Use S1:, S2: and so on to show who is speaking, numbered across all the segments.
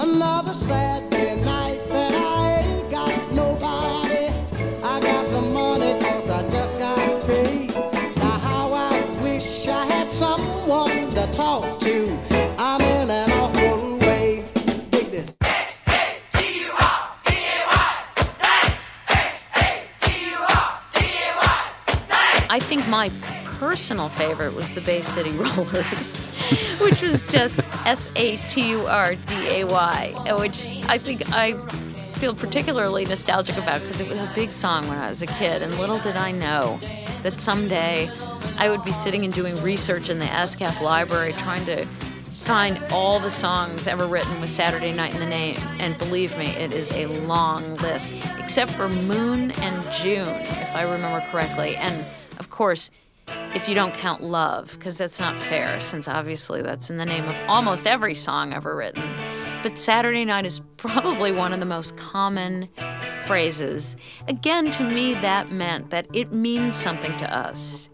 S1: Another Saturday night that I ain't got nobody. I got some money 'cause I just got paid. Now how I wish I had someone to talk to. I'm in an awful way. Dig this.
S2: I think my personal favorite was the Bay City Rollers, which was just Saturday, which I think I feel particularly nostalgic about because it was a big song when I was a kid, and little did I know that someday I would be sitting and doing research in the ASCAP library trying to find all the songs ever written with Saturday Night in the name, and believe me, it is a long list, except for Moon and June, if I remember correctly, and of course, if you don't count Love, because that's not fair, since obviously that's in the name of almost every song ever written. But Saturday night is probably one of the most common phrases. Again, to me, that meant that it means something to us.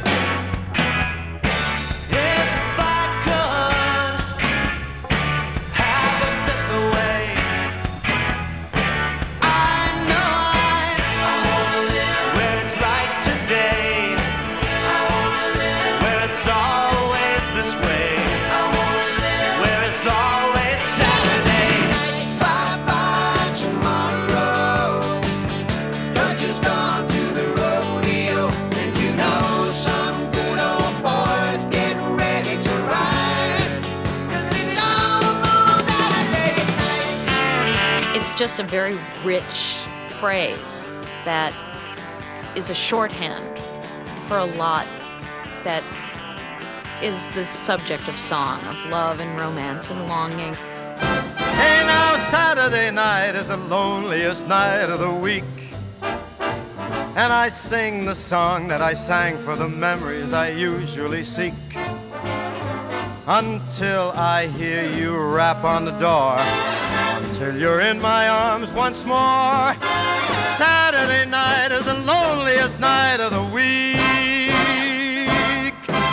S2: Just a very rich phrase that is a shorthand for a lot that is the subject of song, of love and romance and longing.
S3: Hey, now Saturday night is the loneliest night of the week, and I sing the song that I sang for the memories I usually seek, until I hear you rap on the door, till you're in my arms once more. Saturday night is the loneliest night of the week.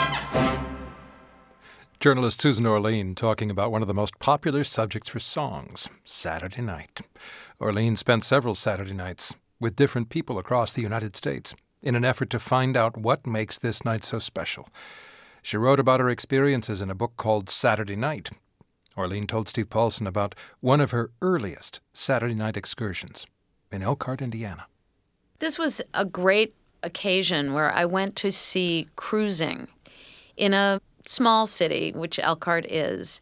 S4: Journalist Susan Orlean talking about one of the most popular subjects for songs, Saturday night. Orlean spent several Saturday nights with different people across the United States in an effort to find out what makes this night so special. She wrote about her experiences in a book called Saturday Night. Orlean told Steve Paulson about one of her earliest Saturday night excursions in Elkhart, Indiana.
S2: This was a great occasion where I went to see cruising in a small city, which Elkhart is.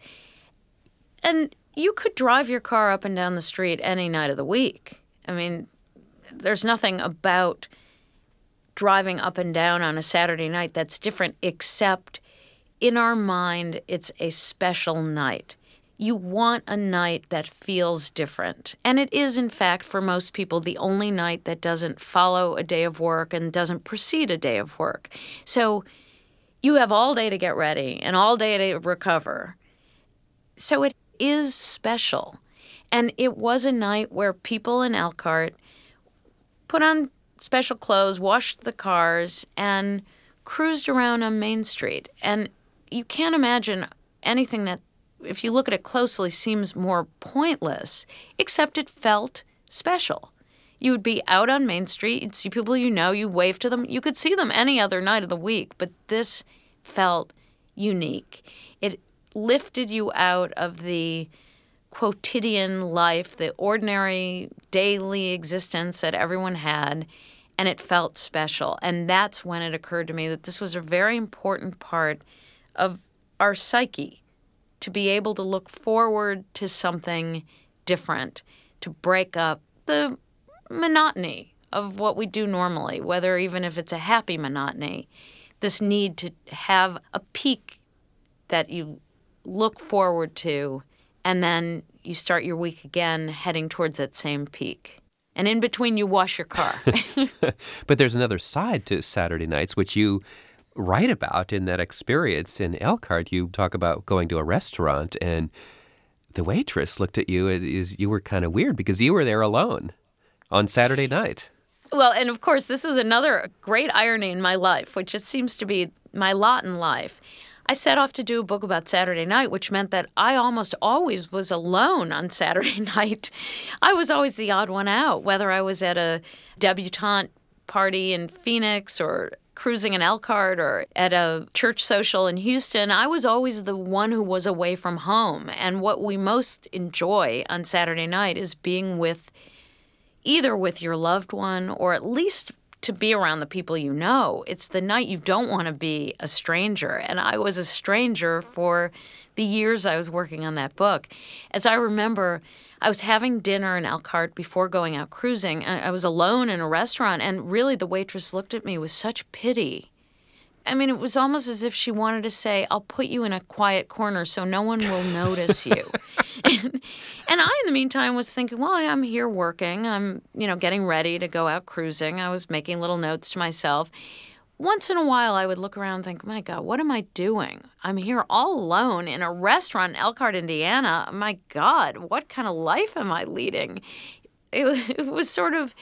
S2: And you could drive your car up and down the street any night of the week. I mean, there's nothing about driving up and down on a Saturday night that's different, except in our mind, it's a special night. You want a night that feels different. And it is, in fact, for most people, the only night that doesn't follow a day of work and doesn't precede a day of work. So you have all day to get ready and all day to recover. So it is special. And it was a night where people in Elkhart put on special clothes, washed the cars, and cruised around on Main Street. And you can't imagine anything that, if you look at it closely, seems more pointless, except it felt special. You would be out on Main Street, you'd see people you know, you wave to them. You could see them any other night of the week, but this felt unique. It lifted you out of the quotidian life, the ordinary daily existence that everyone had, and it felt special. And that's when it occurred to me that this was a very important part of our psyche, to be able to look forward to something different, to break up the monotony of what we do normally, whether even if it's a happy monotony, this need to have a peak that you look forward to, and then you start your week again heading towards that same peak. And in between, you wash your car.
S5: But there's another side to Saturday nights, which you write about in that experience in Elkhart. You talk about going to a restaurant, and the waitress looked at you as you were kind of weird because you were there alone on Saturday night.
S2: Well, and of course, this was another great irony in my life, which it seems to be my lot in life. I set off to do a book about Saturday night, which meant that I almost always was alone on Saturday night. I was always the odd one out, whether I was at a debutante party in Phoenix or cruising in Elkhart or at a church social in Houston. I was always the one who was away from home. And what we most enjoy on Saturday night is being either with your loved one or at least to be around the people you know. It's the night you don't want to be a stranger. And I was a stranger for the years I was working on that book. As I remember, I was having dinner in Elkhart before going out cruising. I was alone in a restaurant, and really the waitress looked at me with such pity. I mean, it was almost as if she wanted to say, I'll put you in a quiet corner so no one will notice you. And I, in the meantime, was thinking, well, I'm here working. I'm, getting ready to go out cruising. I was making little notes to myself. Once in a while, I would look around and think, my God, what am I doing? I'm here all alone in a restaurant in Elkhart, Indiana. My God, what kind of life am I leading? It was sort of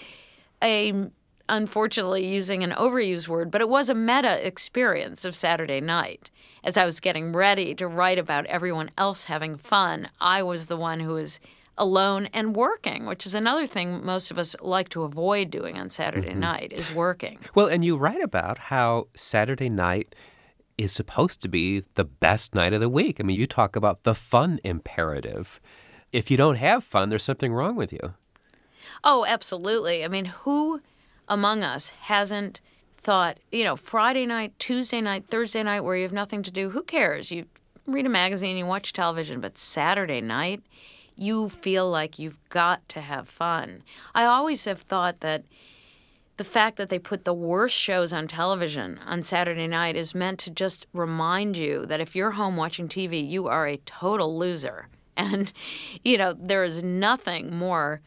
S2: unfortunately using an overused word, but it was a meta experience of Saturday night. As I was getting ready to write about everyone else having fun, I was the one who was alone and working, which is another thing most of us like to avoid doing on Saturday night, is working.
S5: Well, and you write about how Saturday night is supposed to be the best night of the week. I mean, you talk about the fun imperative. If you don't have fun, there's something wrong with you.
S2: Oh, absolutely. I mean, who among us hasn't thought, Friday night, Tuesday night, Thursday night, where you have nothing to do, who cares? You read a magazine, you watch television, but Saturday night, you feel like you've got to have fun. I always have thought that the fact that they put the worst shows on television on Saturday night is meant to just remind you that if you're home watching TV, you are a total loser. And, there is nothing more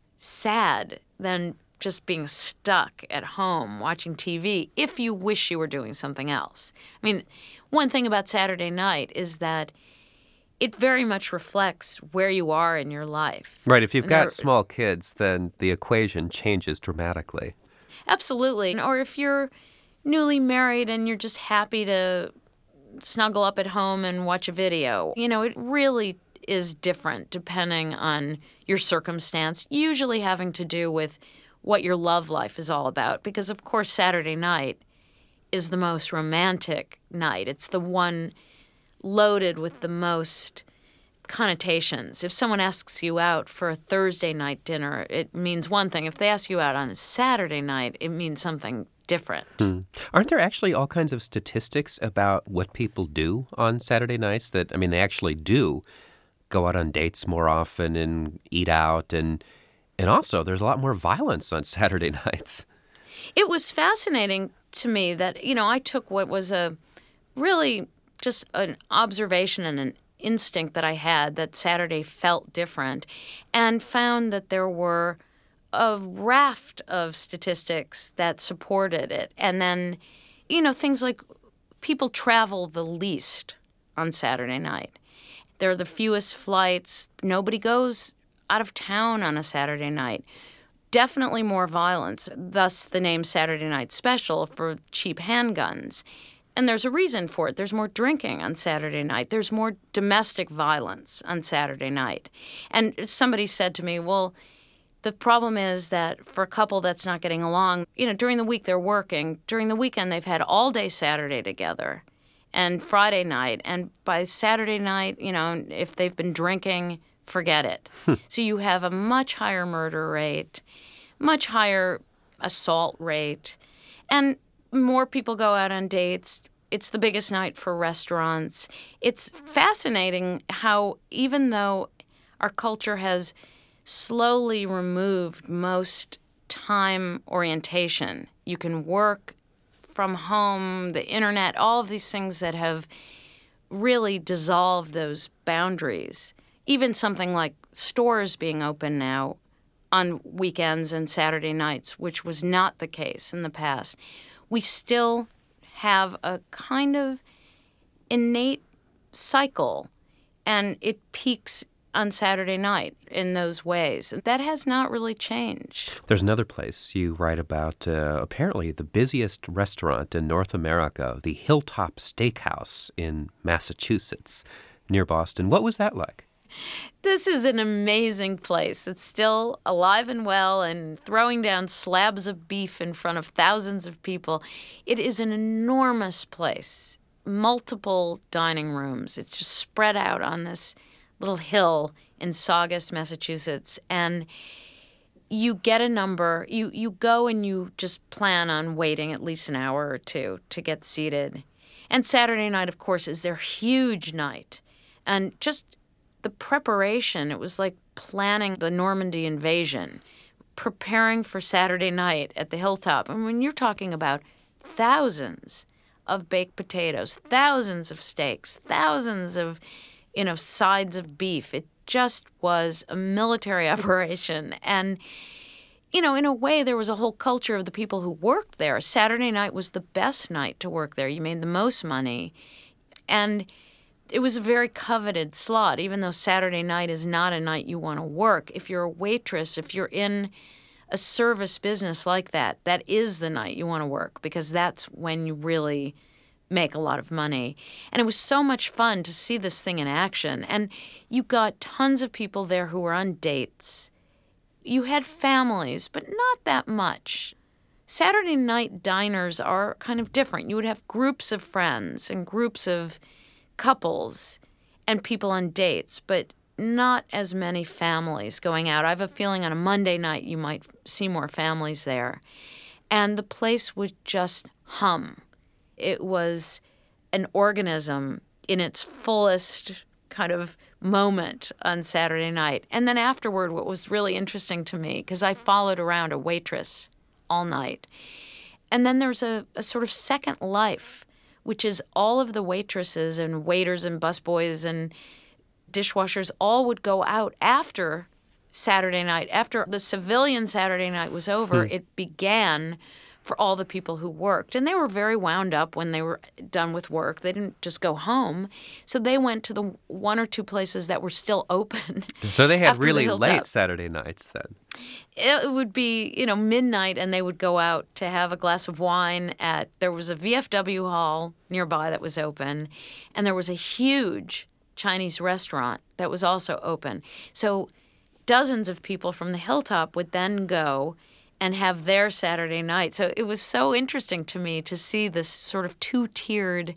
S2: sad than just being stuck at home watching TV if you wish you were doing something else. I mean, one thing about Saturday night is that it very much reflects where you are in your life.
S5: Right. If you've got small kids, then the equation changes dramatically.
S2: Absolutely. Or if you're newly married and you're just happy to snuggle up at home and watch a video, it really is different depending on your circumstance, usually having to do with what your love life is all about. Because, of course, Saturday night is the most romantic night. It's the one loaded with the most connotations. If someone asks you out for a Thursday night dinner, it means one thing. If they ask you out on a Saturday night, it means something different.
S5: Aren't there actually all kinds of statistics about what people do on Saturday nights? That, they actually do go out on dates more often and eat out, and also there's a lot more violence on Saturday nights.
S2: It was fascinating to me that, I took what was a really just an observation and an instinct that I had that Saturday felt different, and found that there were a raft of statistics that supported it. And then, things like people travel the least on Saturday night. There are the fewest flights. Nobody goes out of town on a Saturday night. Definitely more violence, thus the name Saturday Night Special for cheap handguns. And there's a reason for it. There's more drinking on Saturday night. There's more domestic violence on Saturday night. And somebody said to me, well, the problem is that for a couple that's not getting along, during the week they're working. During the weekend they've had all day Saturday together and Friday night. And by Saturday night, if they've been drinking, forget it. So you have a much higher murder rate, much higher assault rate, and more people go out on dates. It's the biggest night for restaurants. It's fascinating how even though our culture has slowly removed most time orientation, you can work from home, the internet, all of these things that have really dissolved those boundaries. Even something like stores being open now on weekends and Saturday nights, which was not the case in the past. We still have a kind of innate cycle, and it peaks on Saturday night in those ways. That has not really changed.
S5: There's another place you write about, apparently the busiest restaurant in North America, the Hilltop Steakhouse in Massachusetts, near Boston. What was that like?
S2: This is an amazing place. It's still alive and well and throwing down slabs of beef in front of thousands of people. It is an enormous place, multiple dining rooms. It's just spread out on this little hill in Saugus, Massachusetts, and you get a number. You go and you just plan on waiting at least an hour or two to get seated. And Saturday night, of course, is their huge night. And just the preparation, it was like planning the Normandy invasion, preparing for Saturday night at the Hilltop. And when you're talking about thousands of baked potatoes, thousands of steaks, thousands of sides of beef. It just was a military operation. And, in a way, there was a whole culture of the people who worked there. Saturday night was the best night to work there. You made the most money. And it was a very coveted slot, even though Saturday night is not a night you want to work. If you're a waitress, if you're in a service business like that, that is the night you want to work because that's when you really make a lot of money. And it was so much fun to see this thing in action. And you got tons of people there who were on dates. You had families, but not that much. Saturday night diners are kind of different. You would have groups of friends and groups of couples and people on dates, but not as many families going out. I have a feeling on a Monday night you might see more families there. And the place would just hum. It was an organism in its fullest kind of moment on Saturday night. And then afterward, what was really interesting to me, because I followed around a waitress all night, and then there's a sort of second life, which is all of the waitresses and waiters and busboys and dishwashers all would go out after Saturday night. After the civilian Saturday night was over, it began for all the people who worked. And they were very wound up when they were done with work. They didn't just go home. So they went to the one or two places that were still open.
S5: So they had really late Saturday nights then.
S2: It would be, midnight, and they would go out to have a glass of wine there was a VFW hall nearby that was open, and there was a huge Chinese restaurant that was also open. So dozens of people from the Hilltop would then go and have their Saturday night. So it was so interesting to me to see this sort of two-tiered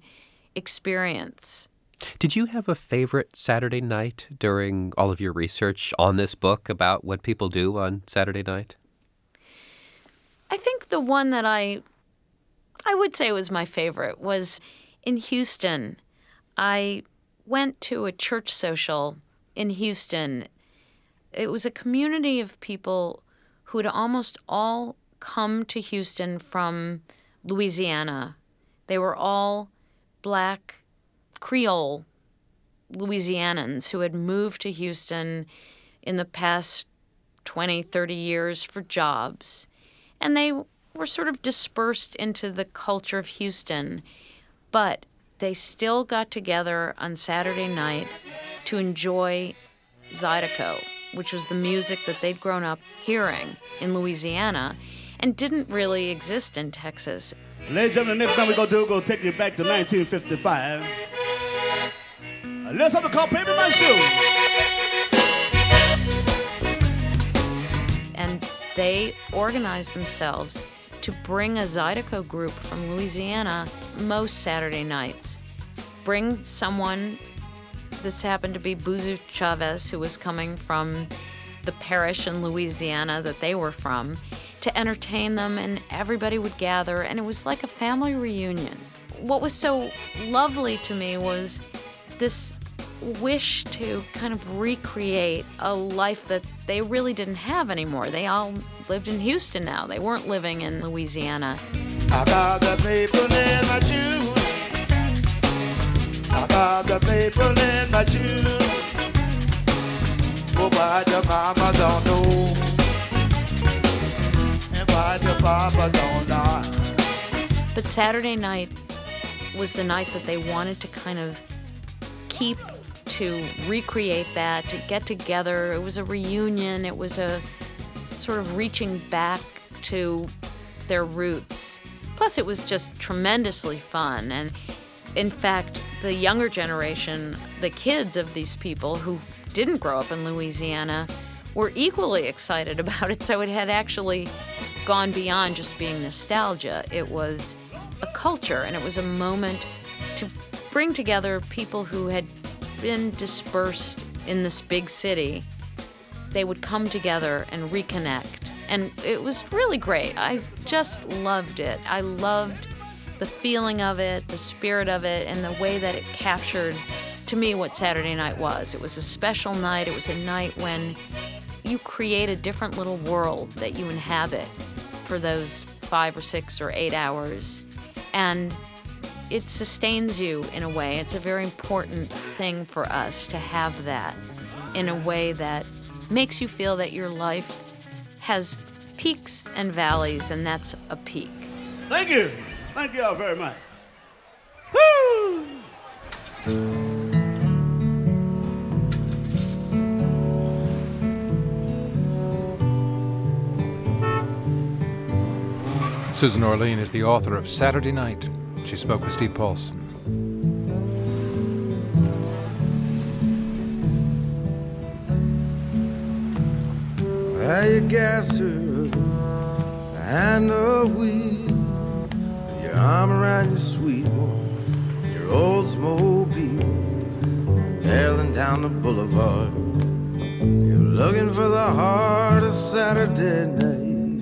S2: experience.
S5: Did you have a favorite Saturday night during all of your research on this book about what people do on Saturday night?
S2: I think the one that I would say was my favorite was in Houston. I went to a church social in Houston. It was a community of people who had almost all come to Houston from Louisiana. They were all Black Creole Louisianans who had moved to Houston in the past 20, 30 years for jobs. And they were sort of dispersed into the culture of Houston, but they still got together on Saturday night to enjoy Zydeco, which was the music that they'd grown up hearing in Louisiana and didn't really exist in Texas.
S6: Ladies and gentlemen, the next thing we're going to do is going to take you back to 1955. Let's have a call Paper My Shoe.
S2: And they organized themselves to bring a Zydeco group from Louisiana most Saturday nights. Bring someone. This happened to be Buzu Chavez, who was coming from the parish in Louisiana that they were from, to entertain them, and everybody would gather, and it was like a family reunion. What was so lovely to me was this wish to kind of recreate a life that they really didn't have anymore. They all lived in Houston now. They weren't living in Louisiana.
S6: I got the paper in my shoes. I got the paper in my shoes. Oh, why your mama don't know, and why your papa don't lie.
S2: But Saturday night was the night that they wanted to kind of keep to recreate that, to get together. It was a reunion. It was a sort of reaching back to their roots. Plus, it was just tremendously fun. And in fact, the younger generation, the kids of these people who didn't grow up in Louisiana, were equally excited about it. So it had actually gone beyond just being nostalgia. It was a culture, and it was a moment to bring together people who had been dispersed in this big city. They would come together and reconnect. And it was really great. I just loved it. I loved the feeling of it, the spirit of it, and the way that it captured, to me, what Saturday night was. It was a special night. It was a night when you create a different little world that you inhabit for those 5 or 6 or 8 hours. And it sustains you in a way. It's a very important thing for us to have that in a way that makes you feel that your life has peaks and valleys, and that's a peak.
S6: Thank you. Thank you all very much. Woo!
S4: Susan Orlean is the author of Saturday Night. She spoke with Steve Paulson.
S7: Well, you gassed her behind the wheel with your arm around your sweet one, your Oldsmobile, barreling down the boulevard. You're looking for the heart of Saturday night.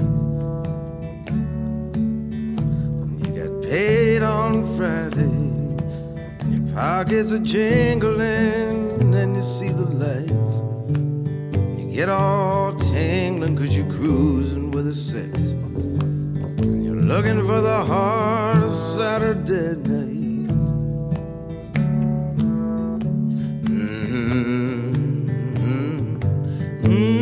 S7: Paid on Friday, your pockets are jingling, and you see the lights. You get all tingling 'cause you're cruising with a 6. And you're looking for the heart of Saturday night. Mm-hmm. Mm-hmm.